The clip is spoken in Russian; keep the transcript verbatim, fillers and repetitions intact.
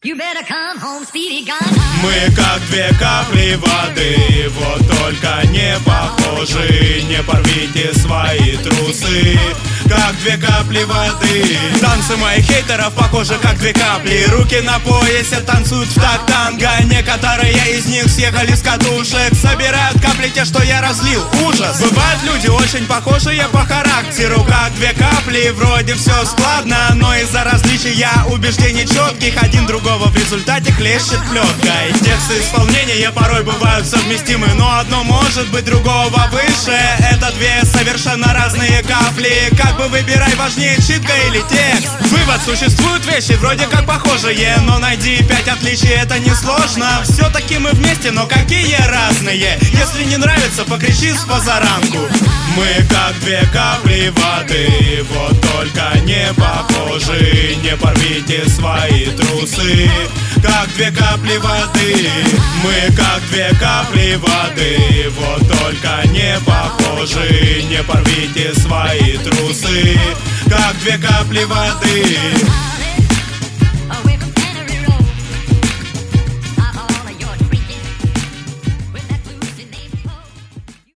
Мы как две капли воды, вот только не похожи. Не порвите свои трусы, как две капли воды. Танцы моих хейтеров похожи как две капли. Руки на поясе танцуют в такт танго. Некоторые из них съехали с катушек, собирают капли те, что я разлил. Ужас! Бывают люди очень похожие по характеру, как две капли. Вроде все складно, но из-за различия убеждений четких один другого в результате хлещет плеткой. Тексты исполнения порой бывают совместимы, но одно может быть другого выше. Это две совершенно разные капли. Как бы выбирай, важнее читка или текст. Вывод: существуют вещи вроде как похожие, но найди пять отличий, это несложно. Все-таки мы вместе, но какие разные. Если не нравится, покричи с позаранку. Мы как две капли воды, вот только не похожи. Не порвите свои трусы, как две капли воды. Мы как две капли воды, вот только не похожи. Не порвите свои трусы, как две капли воды.